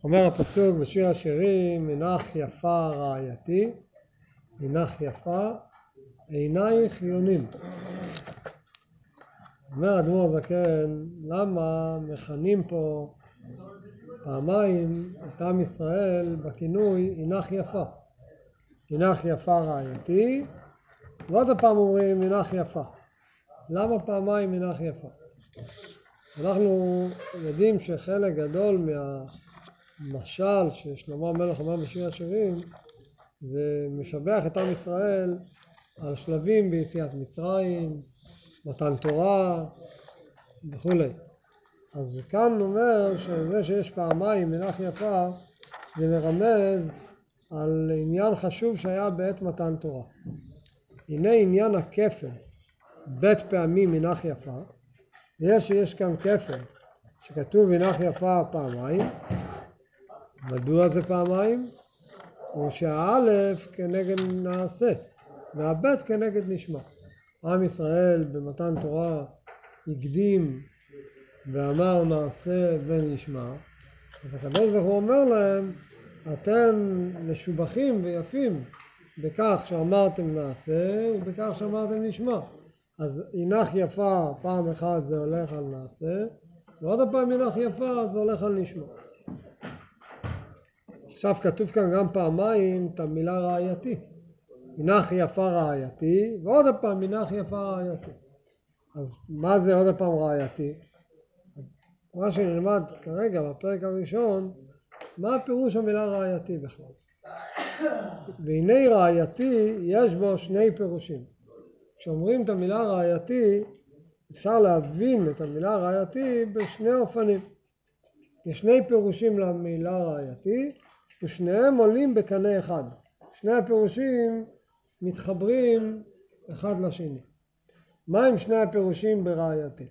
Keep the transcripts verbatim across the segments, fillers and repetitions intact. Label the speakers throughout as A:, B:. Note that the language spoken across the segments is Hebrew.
A: אומר הפסוק בשיר השירים, הינך יפה רעייתי, הינך יפה עינייך יונים. אומר אדמו"ר הזקן, למה מכנים פה פעמיים את עם ישראל בכינוי הינך יפה? הינך יפה רעייתי, ועוד הפעם אומרים הינך יפה. למה פעמיים הינך יפה? אנחנו יודעים שחלק גדול מהמשל ששלמה המלך אומר בשיר השירים זה משבח את עם ישראל על שלבים ביציאת מצרים, מתן תורה וכו'. אז כאן אומר שזה שיש פעמיים הינך יפה זה מרמז על עניין חשוב שהיה בעת מתן תורה. הנה עניין הכפל, בית פעמים הינך יפה, יש שיש כאן כפל שכתוב הינך יפה פעמיים. מדוע זה פעמיים? או שהאלף כנגד נעשה והבית כנגד נשמע. עם ישראל במתן תורה הקדים ואמר נעשה ונשמע, אז הקדוש ברוך הוא אומר להם אתם משובחים ויפים בכך שאמרתם נעשה ובכך שאמרתם נשמע. אז הינך יפה פעם אחת זה הולך על נעשה, ועוד הפעם הינך יפה זה הולך על נשמע. עכשיו כתוב כאן גם פעמיים את המילה רעייתי. הינך יפה רעייתי, ועוד הפעם הינך יפה רעייתי. אז מה זה עוד הפעם רעייתי? אז מה שנלמד כרגע בפרק הראשון, מה הפירוש המילה רעייתי בכלל? והנה רעייתי יש בו שני פירושים. כשאומרים את המילה רעייתי, אפשר להבין את המילה רעייתי בשני אופנים. יש שני פירושים למילה רעייתי, ושניהם עולים בקנה אחד. שני הפירושים מתחברים אחד לשני. מה הם שני הפירושים ברעייתי?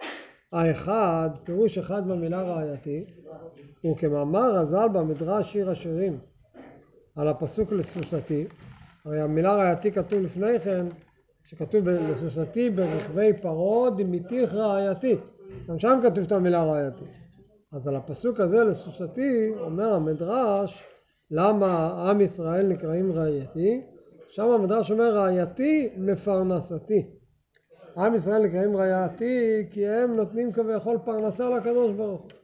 A: האחד, פירוש אחד במילה רעייתי, הוא כמאמר רז"ל במדרש שיר השירים, על הפסוק לסוסתי. הרי המילה רעייתי כתוב לפני כן, שכתוב לסוסתי ברכבי פרעה דמיתיך רעייתי. גם שם כתוב את המילה רעייתי. אז על הפסוק הזה לסוסתי אומר המדרש, למה עם ישראל נקראים רעייתי? שם המדרש אומר רעייתי מפרנסתי. עם ישראל נקראים רעייתי כי הם נותנים כביכול פרנסה לקדוש ברוך הוא.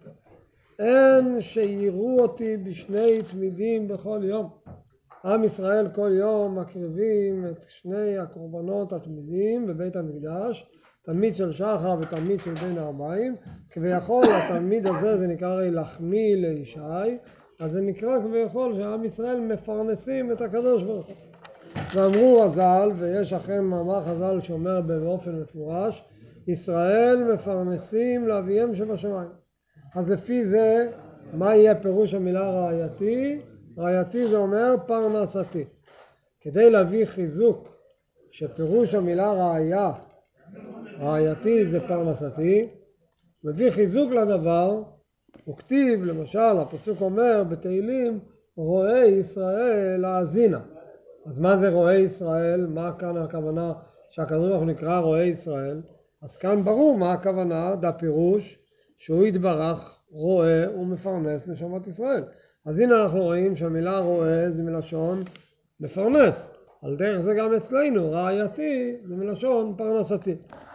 A: אין שיראו אותי בשני תמידים בכל יום. עם ישראל כל יום מקריבים את שני הקורבנות התמידים בבית המקדש, תלמיד של שחר ותלמיד של בין הארבעים, כביכול התלמיד הזה זה נקרא הרי לחמי לישי, אז זה נקרא כביכול שעם ישראל מפרנסים את הקדוש ברוך הוא. ואמרו רז"ל, ויש אכן מאמר חז"ל שאומר באופן מפורש, ישראל מפרנסים לאביהם שבשמיים. אז לפי זה, מה יהיה פירוש המילה רעייתי? רעייתי זה אומר פרנסתי. כדי להביא חיזוק שפירוש המילה רעיה, רעייתי זה פרנסתי, מביא חיזוק לדבר, הוא כתיב, למשל, הפסוק אומר בתהילים, רואה ישראל האזינה. אז מה זה רואה ישראל? מה כאן הכוונה שהקדוש ברוך הוא נקרא רואה ישראל? אז כאן ברור מה הכוונה, זה הפירוש שהוא יתברך, רואה ומפרנס נשמות ישראל. אז הנה אנחנו רואים שהמילה רואה זה מלשון מפרנס. על דרך זה גם אצלנו, רעייתי זה מלשון פרנסתי.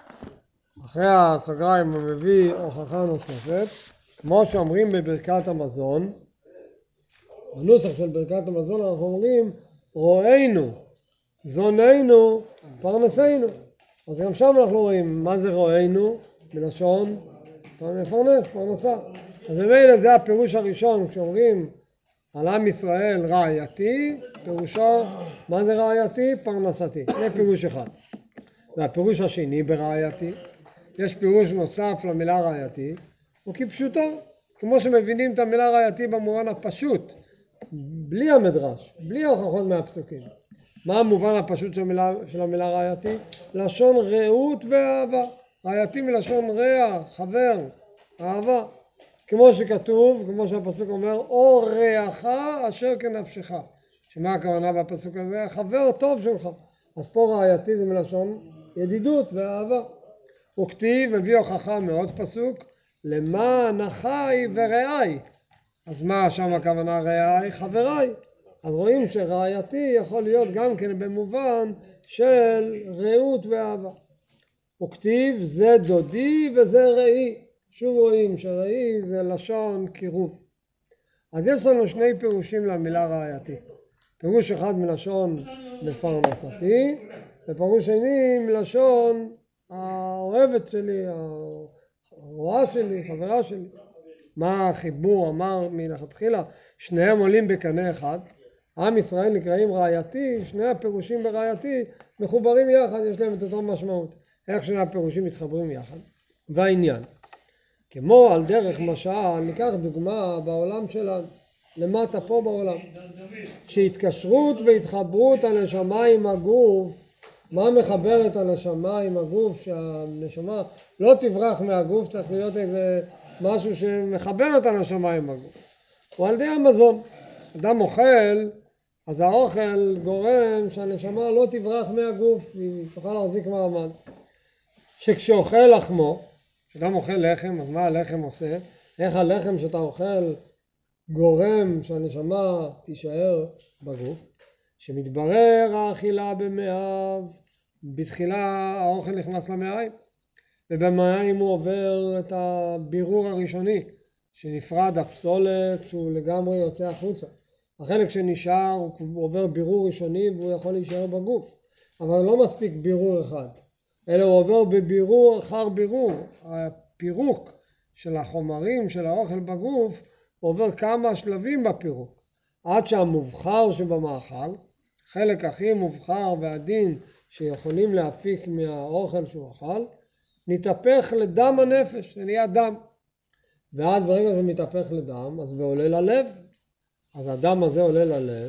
A: אחרי הסוגריים הוא מביא הוכחה נוספת, כמו שאומרים בברכת המזון, בנוסח של ברכת המזון אנחנו אומרים רואינו, זוננו, פרנסנו. אז גם שם אנחנו רואים מה זה רואינו, מלשון מפרנס, פרנסה. אז במילא זה הפירוש הראשון, כשאומרים על עם ישראל רעייתי, פירושו, מה זה רעייתי? פרנסתי. זה פירוש אחד. והפירוש השני ברעייתי, יש פירוש נוסף למילה רעייתי, הוא כפשוטו, כמו שמבינים את המילה רעייתי במובן הפשוט, בלי המדרש, בלי ההוכחות מהפסוקים. מה המובן הפשוט של המילה, של המילה רעייתי? לשון רעות ואהבה. רעייתי מלשון רע, חבר, אהבה. כמו שכתוב, כמו שהפסוק אומר, או רעך אשר כנפשך. שמה הכוונה בפסוק הזה? חבר טוב שלך. אז פה רעייתי זה מלשון ידידות ואהבה. וכתיב, מביא הוכחה מאוד פסוק, למען אחי ורעי. אז מה שם הכוונה רעי? חבריי. אז רואים שרעייתי יכול להיות גם כן במובן של רעות ואהבה. וכתיב זה דודי וזה ראי. שוב רואים שראי זה לשון קירוב. אז יש לנו שני פירושים למילה רעייתי. פירוש אחד מלשון מפרנסתי, ופירוש שני מלשון האוהבת שלי, הרואה שלי, חברה שלי. מה החיבור אמר מלכתחילה? שניהם עולים בקנה אחד. עם ישראל נקראים רעייתי, שני הפירושים ברעייתי מחוברים יחד, יש להם את אותו משמעות. איך שני הפירושים מתחברים יחד? והעניין. כמו על דרך משל, ניקח דוגמה בעולם שלנו, למטה פה בעולם. שהתקשרות והתחברות הנשמה עם הגוף, מה מחבר את הנשמה עם הגוף? שהנשמה לא תברח מהגוף, צריך להיות איזה משהו שמחבר את הנשמה עם הגוף. הוא על די המזון. אדם אוכל, אז האוכל גורם שהנשמה לא תברח מהגוף, היא תוכל להחזיק מעמד. שכשאוכל לחמו, כשאדם אוכל לחם, אז מה הלחם עושה? איך הלחם שאתה אוכל גורם שהנשמה תישאר בגוף? שמתברר האכילה במאיו, בתחילה האוכל נכנס למעיים, ובמעיים הוא עובר את הבירור הראשוני, שנפרד הפסולת שהוא לגמרי יוצא החוצה. החלק שנשאר הוא עובר בירור ראשוני והוא יכול להישאר בגוף, אבל לא מספיק בירור אחד, אלא הוא עובר בבירור אחר בירור. הפירוק של החומרים של האוכל בגוף עובר כמה שלבים בפירוק, עד שהמובחר שבמאכל, חלק הכי מובחר ועדין שיכולים להפיק מהאוכל שהוא אכל, נתהפך לדם הנפש, זה נהיה דם. ואז ברגע זה מתהפך לדם, אז זה עולה ללב. אז הדם הזה עולה ללב,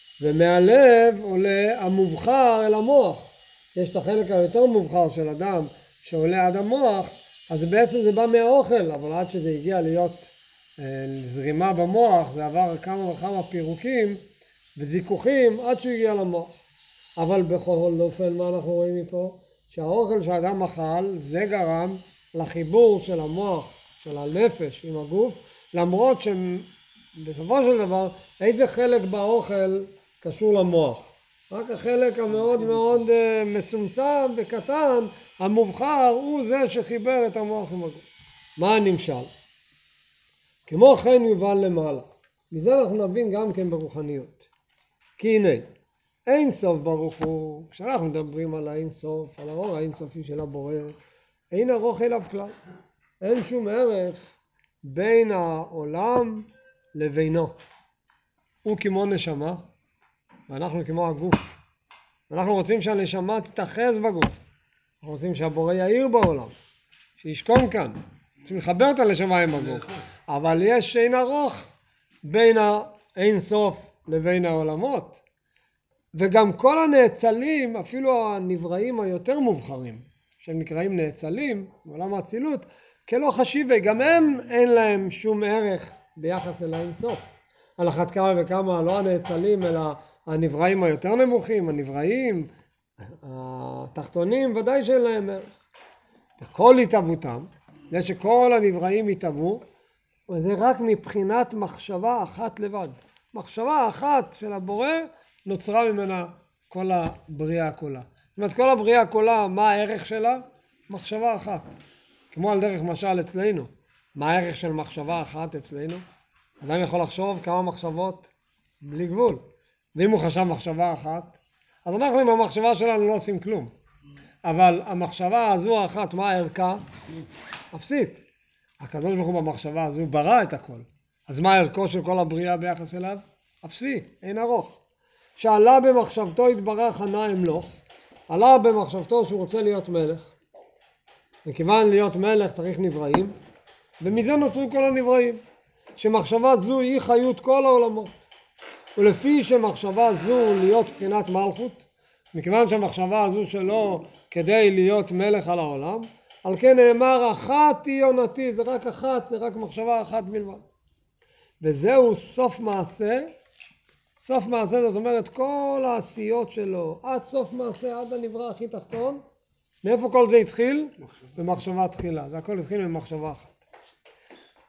A: ומהלב עולה המובחר אל המוח. יש את החלק היותר מובחר של הדם שעולה עד המוח, אז בעצם זה בא מהאוכל, אבל עד שזה הגיע להיות אה, זרימה במוח, זה עבר כמה וכמה פירוקים וזיכוכים עד שהוא הגיע למוח. אבל בכל אופן מה אנחנו רואים מפה? שהאוכל שהאדם אכל זה גרם לחיבור של המוח, של הנפש עם הגוף, למרות שבסופו של דבר איזה חלק באוכל קשור למוח? רק החלק המאוד מאוד מצומצם וקטן, המובחר, הוא זה שחיבר את המוח עם הגוף. מה הנמשל? כמו כן יובן למעלה. מזה אנחנו נבין גם כן ברוחניות. כי הנה, אין סוף ברוך הוא, כשאנחנו מדברים על האין סוף, על האור האין סופי של הבורא, אין ארוך אליו כלל. אין שום ערך בין העולם לבינו. הוא כמו נשמה, ואנחנו כמו הגוף. אנחנו רוצים שהנשמה תתאחז בגוף. אנחנו רוצים שהבורא יאיר בעולם, שישכון כאן. רוצים לחבר את הנשמה עם הגוף. אבל יש אין ארוך בין האין סוף לבין העולמות. וגם כל הנאצלים, אפילו הנבראים היותר מובחרים, שהם נקראים נאצלים, בעולם האצילות, כלא חשיבי, גם הם אין להם שום ערך ביחס אל האין סוף. על אחת כמה וכמה, לא הנאצלים, אלא הנבראים היותר נמוכים, הנבראים, התחתונים, ודאי שאין להם ערך. וכל התאבותם, זה שכל הנבראים התאבו, וזה רק מבחינת מחשבה אחת לבד. מחשבה אחת של הבורא נוצרה ממנה כל הבריאה כולה. זאת אומרת, כל הבריאה כולה, מה הערך שלה? מחשבה אחת. כמו על דרך משל אצלנו. מה הערך של מחשבה אחת אצלנו? אדם יכול לחשוב כמה מחשבות בלי גבול. ואם הוא חשב מחשבה אחת, אז אנחנו עם המחשבה שלנו לא עושים כלום. אבל המחשבה הזו האחת, מה הערכה? אפסית. הקדוש ברוך הוא במחשבה הזו ברא את הכל. אז מה הערכו של כל הבריאה ביחס אליו? אפסי, אין ארוך. שעלה במחשבתו התברך ענה אמלוך, עלה במחשבתו שהוא רוצה להיות מלך. וכיוון להיות מלך צריך נבראים, ומזה נוצרו כל הנבראים. שמחשבה זו היא חיות כל העולמות. ולפי שמחשבה זו להיות בחינת מלכות, מכיוון שהמחשבה הזו שלו כדי להיות מלך על העולם, על כן נאמר אחת היא עונתי, זה רק אחת, זה רק מחשבה אחת בלבד. וזהו סוף מעשה, סוף מעשה זאת אומרת כל העשיות שלו, עד סוף מעשה, עד הנברא הכי תחתון, מאיפה כל זה התחיל? במחשבה תחילה, זה הכל התחיל ממחשבה אחת.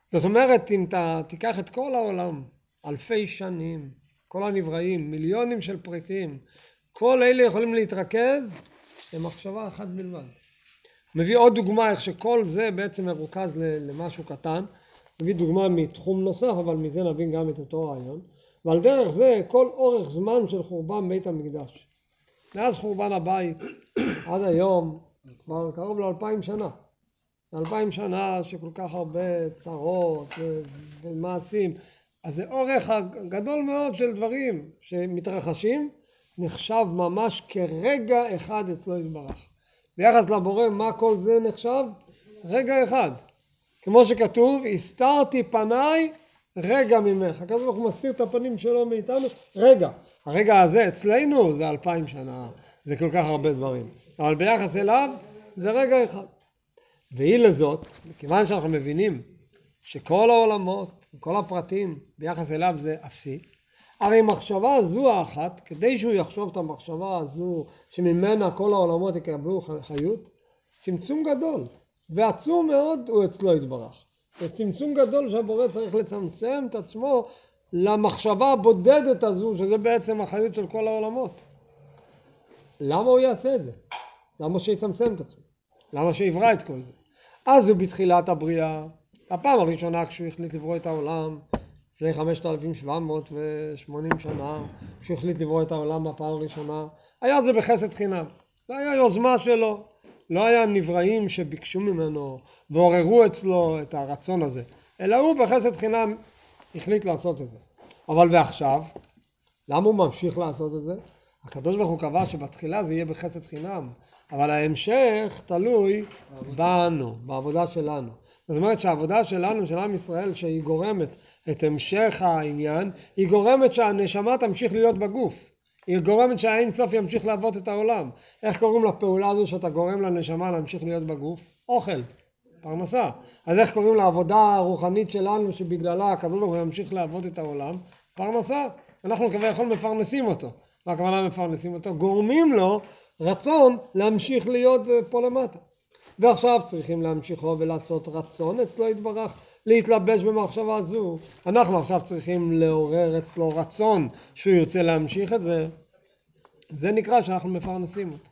A: זאת אומרת, אם אתה תיקח את כל העולם, אלפי שנים, כל הנבראים, מיליונים של פריטים, כל אלה יכולים להתרכז למחשבה אחת בלבד. מביא עוד דוגמה איך שכל זה בעצם מרוכז למשהו קטן. מביא דוגמה מתחום נוסף, אבל מזה נבין גם את אותו רעיון. ועל דרך זה כל אורך זמן של חורבן בית המקדש. מאז חורבן הבית עד היום, כבר קרוב לאלפיים שנה. אלפיים שנה שכל כך הרבה צרות ומעשים. אז זה אורך גדול מאוד של דברים שמתרחשים, נחשב ממש כרגע אחד אצלו יתברך. ביחס לבורא, מה כל זה נחשב? רגע אחד. כמו שכתוב, הסתרתי פניי רגע ממך. הקדוש ברוך הוא מסתיר את הפנים שלו מאיתנו רגע. הרגע הזה אצלנו זה אלפיים שנה, זה כל כך הרבה דברים. אבל ביחס אליו זה רגע אחד. והיא לזאת, מכיוון שאנחנו מבינים שכל העולמות, כל הפרטים ביחס אליו זה אפסי, הרי מחשבה זו האחת, כדי שהוא יחשוב את המחשבה הזו שממנה כל העולמות יקבלו חיות, צמצום גדול ועצום מאוד הוא אצלו יתברך. זה צמצום גדול שהבורא צריך לצמצם את עצמו למחשבה הבודדת הזו, שזה בעצם החיות של כל העולמות. למה הוא יעשה את זה? למה שיצמצם את עצמו? למה שיברא את כל זה? אז הוא בתחילת הבריאה, הפעם הראשונה כשהוא החליט לברוא את העולם, לפני חמשת אלפים שבע מאות ושמונים שנה, כשהוא החליט לברוא את העולם בפעם הראשונה, היה זה בחסד חינם. זה היה יוזמה שלו. לא היה נבראים שביקשו ממנו ועוררו אצלו את הרצון הזה, אלא הוא בחסד חינם החליט לעשות את זה. אבל ועכשיו, למה הוא ממשיך לעשות את זה? הקדוש ברוך הוא קבע שבתחילה זה יהיה בחסד חינם, אבל ההמשך תלוי בנו, בעבודה שלנו. זאת אומרת שהעבודה שלנו, של עם ישראל, שהיא גורמת את המשך העניין, היא גורמת שהנשמה תמשיך להיות בגוף. היא גורמת שהאין סוף ימשיך לעבוד את העולם. איך קוראים לפעולה הזו שאתה גורם לנשמה להמשיך להיות בגוף? אוכל, פרנסה. אז איך קוראים לעבודה הרוחנית שלנו שבגללה הקדוש ברוך הוא ימשיך לעבוד את העולם? פרנסה. אנחנו כביכול מפרנסים אותו. מה הכוונה מפרנסים אותו? גורמים לו רצון להמשיך להיות פה למטה. ועכשיו צריכים להמשיכו ולעשות רצון אצלו יתברך, להתלבש במחשבה זו. אנחנו עכשיו צריכים לעורר אצלו רצון שהוא ירצה להמשיך את זה. זה נקרא שאנחנו מפרנסים אותו.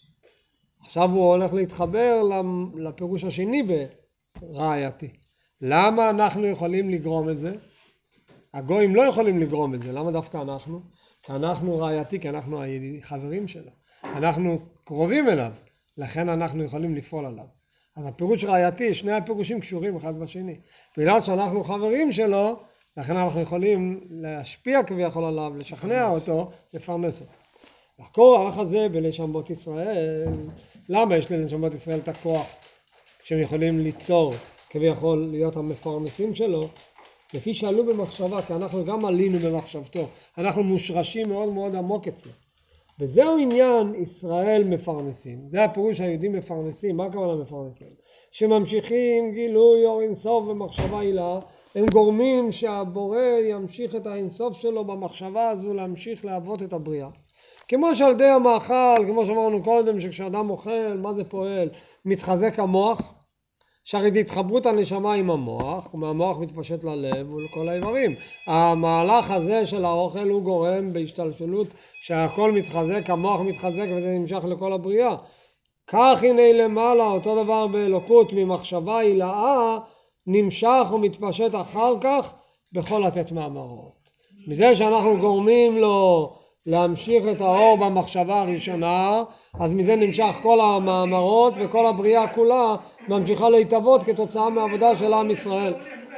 A: עכשיו הוא הולך להתחבר לפירוש השני ברעייתי. למה אנחנו יכולים לגרום את זה? הגויים לא יכולים לגרום את זה. למה דווקא אנחנו? כי אנחנו רעייתי, כי אנחנו חברים שלו. אנחנו קרובים אליו. לכן אנחנו יכולים לפעול עליו. אז הפירוש רעייתי, שני הפירושים קשורים אחד בשני. בגלל שאנחנו חברים שלו, לכן אנחנו יכולים להשפיע כביכול עליו, לשכנע אותו, לפרנס אותו. הכוח הזה בנשמות ישראל, למה יש לנשמות ישראל את הכוח שהם יכולים ליצור כביכול להיות המפרנסים שלו? לפי שעלו במחשבה, כי אנחנו גם עלינו במחשבתו, אנחנו מושרשים מאוד מאוד עמוק אצלו. וזהו עניין ישראל מפרנסים. זה הפירוש היהודים מפרנסים. מה הכוונה מפרנסים? שממשיכים גילוי אור אינסוף במחשבה הילה, הם גורמים שהבורא ימשיך את האינסוף שלו במחשבה הזו להמשיך לעבוד את הבריאה. כמו שעל ידי המאכל, כמו שאמרנו קודם, שכשאדם אוכל, מה זה פועל? מתחזק המוח, שהרי התחברות הנשמה עם המוח, ומהמוח מתפשט ללב ולכל האיברים. המהלך הזה של האוכל הוא גורם בהשתלשלות שהכל מתחזק, המוח מתחזק וזה נמשך לכל הבריאה. כך הנה למעלה, אותו דבר באלוקות, ממחשבה הילאה, נמשך ומתפשט אחר כך בכל לתת מאמרות. מזה שאנחנו גורמים לו להמשיך את האור במחשבה הראשונה, אז מזה נמשך כל המאמרות וכל הבריאה כולה ממשיכה להתאבות כתוצאה מהעבודה של עם ישראל.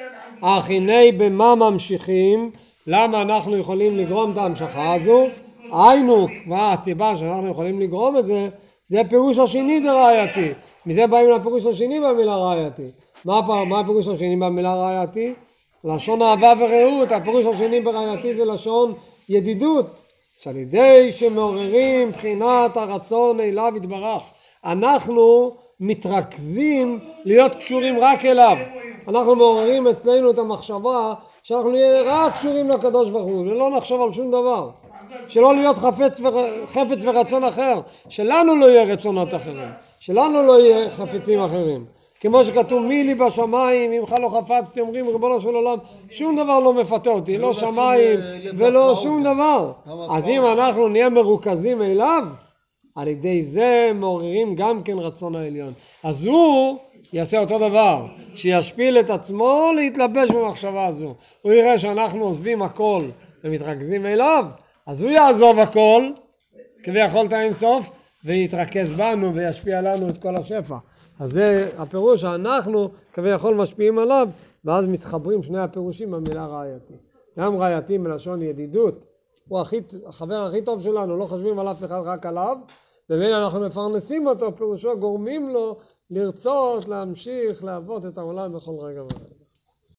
A: אך הנה במה ממשיכים? למה אנחנו יכולים לגרום את ההמשכה הזו? היינו, מה הסיבה שאנחנו יכולים לגרום את זה? זה הפירוש השני דרעייתי. מזה באים לפרוש השני במילה רעייתי. מה, מה הפירוש השני במילה רעייתי? לשון אהבה ורעות. הפירוש השני ברעייתי זה לשון ידידות. שעל ידי שמעוררים בחינת הרצון אליו יתברך, אנחנו מתרכזים להיות קשורים רק אליו. אנחנו מעוררים אצלנו את המחשבה שאנחנו נהיה רק קשורים לקדוש ברוך הוא, ולא נחשוב על שום דבר. שלא להיות חפץ, ור... חפץ ורצון אחר, שלנו לא יהיה רצונות אחרים, שלנו לא יהיה חפצים אחרים. כמו שכתוב מי לי בשמיים, ממך לא חפצתי, אומרים ריבונו של עולם, שום דבר לא מפתה אותי, לא שמיים ולא שום דבר. אז אם אנחנו נהיה מרוכזים אליו, על ידי זה מעוררים גם כן רצון העליון. אז הוא יעשה אותו דבר, שישפיל את עצמו להתלבש במחשבה הזו. הוא יראה שאנחנו עוזבים הכל ומתרכזים אליו, אז הוא יעזוב הכל, כביכול את האינסוף, ויתרכז בנו וישפיע לנו את כל השפע. אז זה הפירוש שאנחנו כביכול משפיעים עליו, ואז מתחברים שני הפירושים במילה רעייתי. גם רעייתי מלשון ידידות, הוא הכי, החבר הכי טוב שלנו, לא חושבים על אף אחד רק עליו, ובין אנחנו מפרנסים אותו, פירושו גורמים לו לרצות, להמשיך, לעבוד את העולם בכל רגע ורגע.